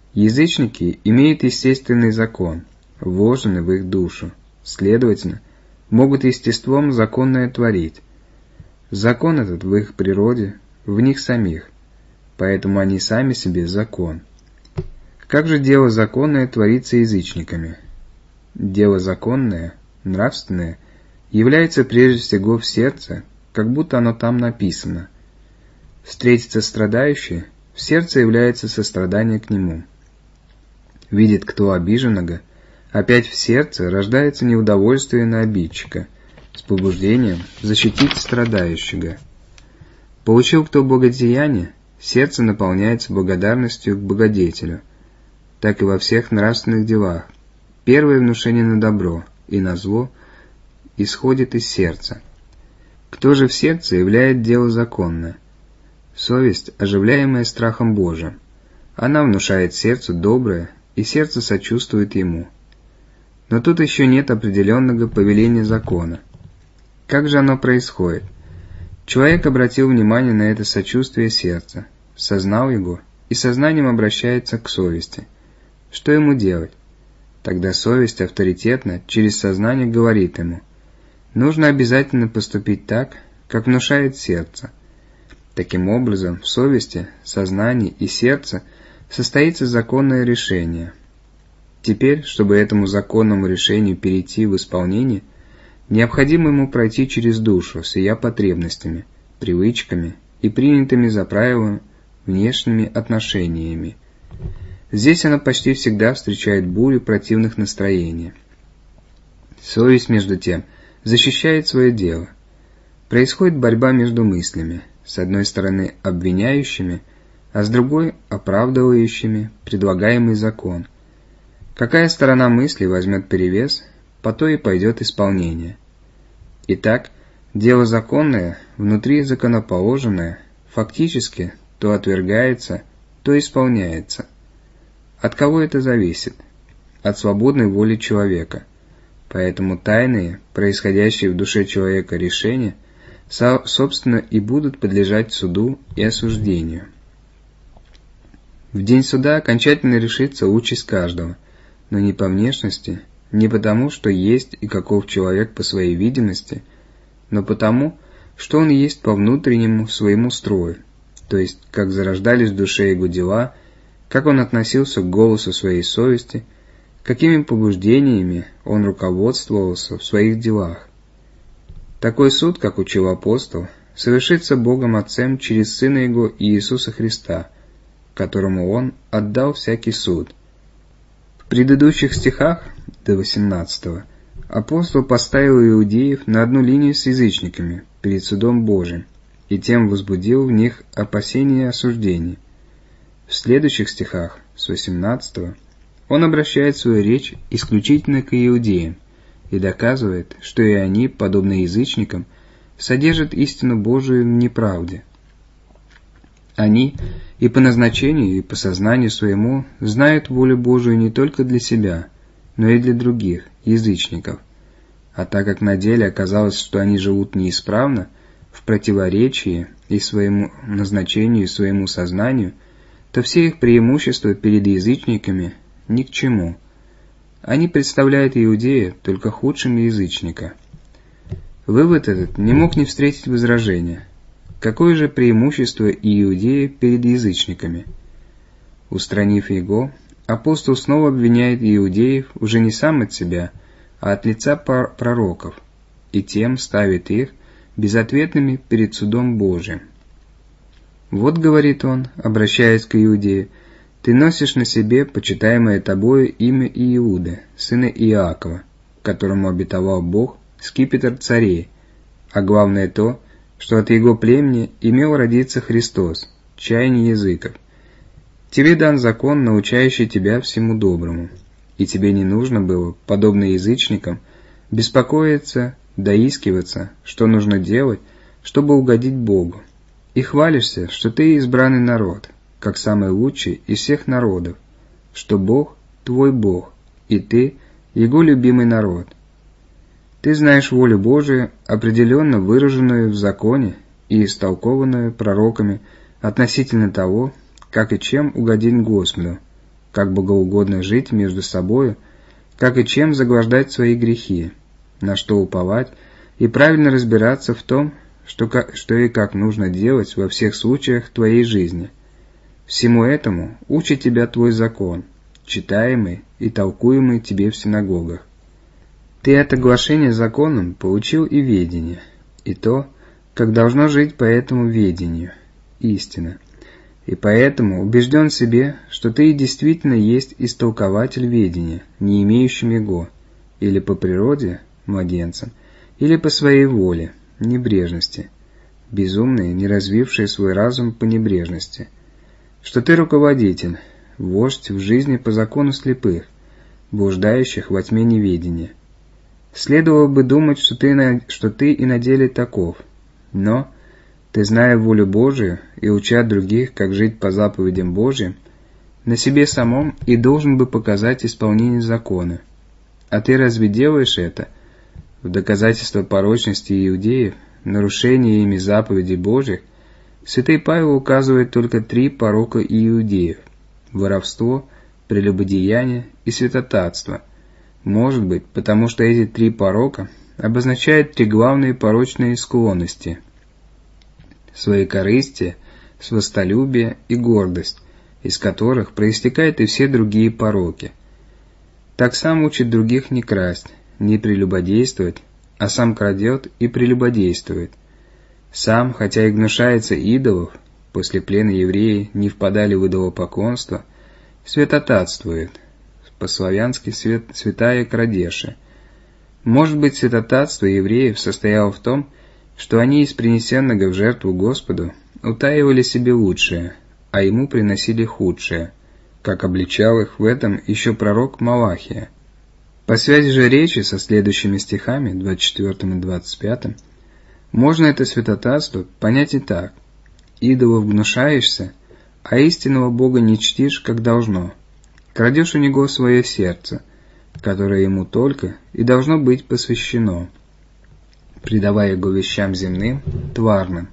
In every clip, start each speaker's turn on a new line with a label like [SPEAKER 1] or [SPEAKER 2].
[SPEAKER 1] Язычники имеют естественный закон, вложенный в их душу, следовательно, могут естеством законное творить. Закон этот в их природе, в них самих, поэтому они сами себе закон. Как же дело законное творится язычниками? Дело законное, нравственное, является прежде всего в сердце, как будто оно там написано. Встретится страдающий, в сердце является сострадание к нему. Видит кто обиженного, опять в сердце рождается неудовольствие на обидчика, с побуждением защитить страдающего. Получил кто благодеяние, сердце наполняется благодарностью к благодетелю. Так и во всех нравственных делах. Первое внушение на добро и на зло исходит из сердца. Кто же в сердце являет дело законное? Совесть, оживляемая страхом Божиим. Она внушает сердцу доброе, и сердце сочувствует ему. Но тут еще нет определенного повеления закона. Как же оно происходит? Человек обратил внимание на это сочувствие сердца, сознал его и сознанием обращается к совести. Что ему делать? Тогда совесть авторитетно через сознание говорит ему: нужно обязательно поступить так, как внушает сердце. Таким образом, в совести, сознании и сердце состоится законное решение. Теперь, чтобы этому законному решению перейти в исполнение, необходимо ему пройти через душу с ее потребностями, привычками и принятыми за правило внешними отношениями. Здесь она почти всегда встречает бурю противных настроений. Совесть, между тем, защищает свое дело. Происходит борьба между мыслями, с одной стороны обвиняющими, а с другой оправдывающими предлагаемый закон. Какая сторона мысли возьмет перевес, по той и пойдет исполнение. Итак, дело законное, внутри законоположенное, фактически то отвергается, то исполняется. От кого это зависит? От свободной воли человека. Поэтому тайные, происходящие в душе человека решения, собственно, и будут подлежать суду и осуждению. В день суда окончательно решится участь каждого, но не по внешности, не потому, что есть и каков человек по своей видимости, но потому, что он есть по внутреннему своему строю, то есть как зарождались в душе его дела, как он относился к голосу своей совести, какими побуждениями он руководствовался в своих делах. Такой суд, как учил апостол, совершится Богом Отцем через Сына Его Иисуса Христа, которому Он отдал всякий суд. В предыдущих стихах, до 18, апостол поставил иудеев на одну линию с язычниками перед судом Божиим и тем возбудил в них опасения и осуждения. В следующих стихах, с 18, он обращает свою речь исключительно к иудеям и доказывает, что и они, подобно язычникам, содержат истину Божию в неправде. Они и по назначению, и по сознанию своему знают волю Божию не только для себя, но и для других, язычников. А так как на деле оказалось, что они живут неисправно, в противоречии и своему назначению, и своему сознанию, то все их преимущества перед язычниками ни к чему. Они представляют иудея только худшим язычника. Вывод этот не мог не встретить возражения. Какое же преимущество иудея перед язычниками? Устранив его, апостол снова обвиняет иудеев уже не сам от себя, а от лица пророков, и тем ставит их безответными перед судом Божиим. «Вот, — говорит он, обращаясь к иудею, — ты носишь на себе почитаемое тобою имя Иуды, сына Иакова, которому обетовал Бог скипетр царей, а главное то, что от его племени имел родиться Христос, чаяние языков. Тебе дан закон, научающий тебя всему доброму, и тебе не нужно было, подобно язычникам, беспокоиться, доискиваться, что нужно делать, чтобы угодить Богу. И хвалишься, что ты избранный народ, как самый лучший из всех народов, что Бог – твой Бог, и ты – Его любимый народ. Ты знаешь волю Божию, определенно выраженную в законе и истолкованную пророками относительно того, как и чем угодить Господу, как богоугодно жить между собою, как и чем заграждать свои грехи, на что уповать, и правильно разбираться в том, что и как нужно делать во всех случаях твоей жизни. Всему этому учит тебя твой закон, читаемый и толкуемый тебе в синагогах. Ты от оглашения законом получил и ведение, и то, как должно жить по этому ведению, истина. И поэтому убежден в себе, что ты действительно есть истолкователь ведения, не имеющим его, или по природе, младенцем, или по своей воле, небрежности, безумные, не развившие свой разум по небрежности, что ты руководитель, вождь в жизни по закону слепых, блуждающих во тьме неведения. Следовало бы думать, что ты и на деле таков, но ты, зная волю Божию и уча других, как жить по заповедям Божьим, на себе самом и должен бы показать исполнение закона. А ты разве делаешь это? В доказательство порочности иудеев, нарушения ими заповедей Божьих, святый Павел указывает только 3 порока иудеев – воровство, прелюбодеяние и святотатство. Может быть, потому что эти 3 порока обозначают 3 главные порочные склонности – своекорыстие, свостолюбие и гордость, из которых проистекают и все другие пороки. Так сам учит других не красть, не прелюбодействовать, а сам крадет и прелюбодействует. Сам, хотя и гнушается идолов, после плена евреи не впадали в идолопоклонство, святотатствует, по-славянски святая крадеша. Может быть, святотатство евреев состояло в том, что они из принесенного в жертву Господу утаивали себе лучшее, а ему приносили худшее, как обличал их в этом еще пророк Малахия. По связи же речи со следующими стихами, 24 и 25, можно это святотатство понять и так: идолов гнушаешься, а истинного Бога не чтишь, как должно, крадешь у него свое сердце, которое ему только и должно быть посвящено, придавая его вещам земным, тварным.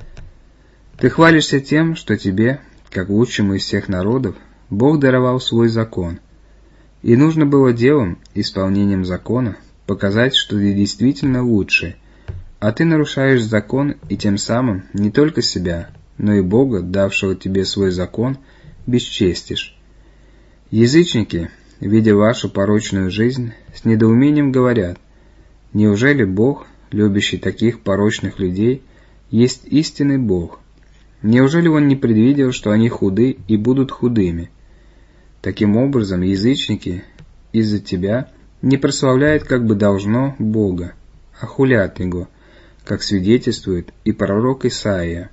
[SPEAKER 1] Ты хвалишься тем, что тебе, как лучшему из всех народов, Бог даровал свой закон, и нужно было делом, исполнением закона, показать, что ты действительно лучший, а ты нарушаешь закон и тем самым не только себя, но и Бога, давшего тебе свой закон, бесчестишь. Язычники, видя вашу порочную жизнь, с недоумением говорят: неужели Бог, любящий таких порочных людей, есть истинный Бог? Неужели Он не предвидел, что они худы и будут худыми? Таким образом, язычники из-за тебя не прославляют, как бы должно, Бога, а хулят Его, как свидетельствует и пророк Исаия.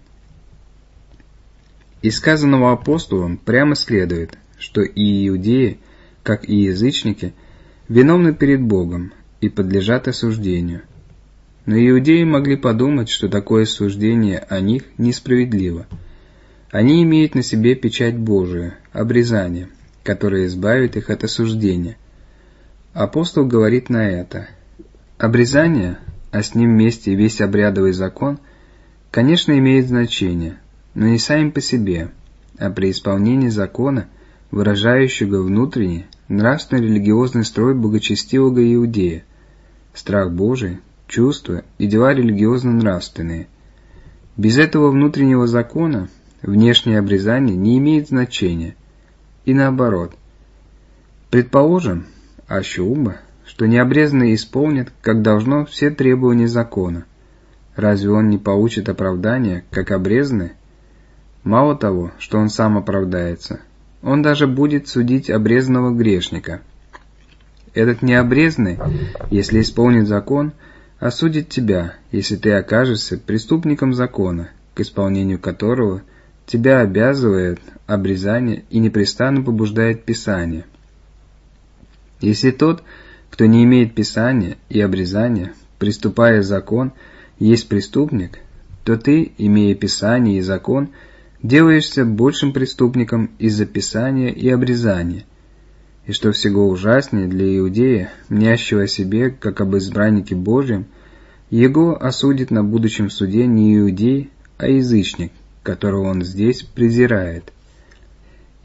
[SPEAKER 1] Из сказанного апостолом прямо следует, что и иудеи, как и язычники, виновны перед Богом и подлежат осуждению. Но иудеи могли подумать, что такое суждение о них несправедливо. Они имеют на себе печать Божию, обрезание, которое избавит их от осуждения. Апостол говорит на это: обрезание, а с ним вместе и весь обрядовый закон, конечно, имеет значение, но не сами по себе, а при исполнении закона, выражающего внутренний, нравственно-религиозный строй благочестивого иудея, страх Божий, чувства и дела религиозно-нравственные. Без этого внутреннего закона внешнее обрезание не имеет значения, и наоборот. Предположим, ащуба, что необрезанные исполнят, как должно, все требования закона. Разве он не получит оправдания, как обрезанный? Мало того, что он сам оправдается, он даже будет судить обрезанного грешника. Этот необрезанный, если исполнит закон, осудит тебя, если ты окажешься преступником закона, к исполнению которого тебя обязывает обрезание и непрестанно побуждает Писание. Если тот, кто не имеет Писания и обрезания, приступая закон, есть преступник, то ты, имея Писание и закон, делаешься большим преступником из-за Писания и обрезания. И что всего ужаснее для иудея, мнящего о себе, как об избраннике Божьем, его осудит на будущем суде не иудей, а язычник, которого он здесь презирает.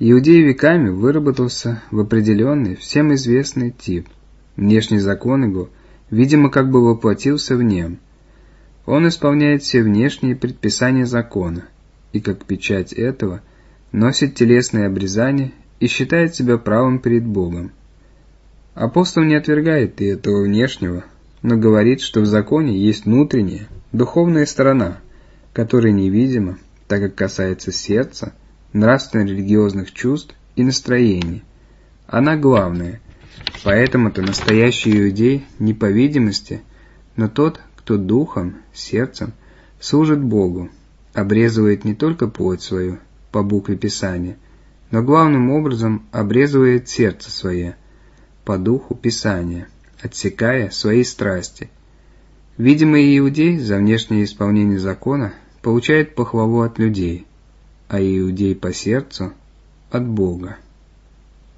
[SPEAKER 1] Иудей веками выработался в определенный, всем известный тип. Внешний закон его, видимо, как бы воплотился в нем. Он исполняет все внешние предписания закона, и как печать этого носит телесное обрезание и считает себя правым перед Богом. Апостол не отвергает и этого внешнего, но говорит, что в законе есть внутренняя, духовная сторона, которая невидима, так как касается сердца, нравственно-религиозных чувств и настроений. Она главная, поэтому-то настоящий иудей не по видимости, но тот, кто духом, сердцем служит Богу, обрезывает не только плоть свою по букве Писания, но главным образом обрезывает сердце свое по духу Писания, отсекая свои страсти. Видимый иудей за внешнее исполнение закона получает похвалу от людей, а иудей по сердцу – от Бога.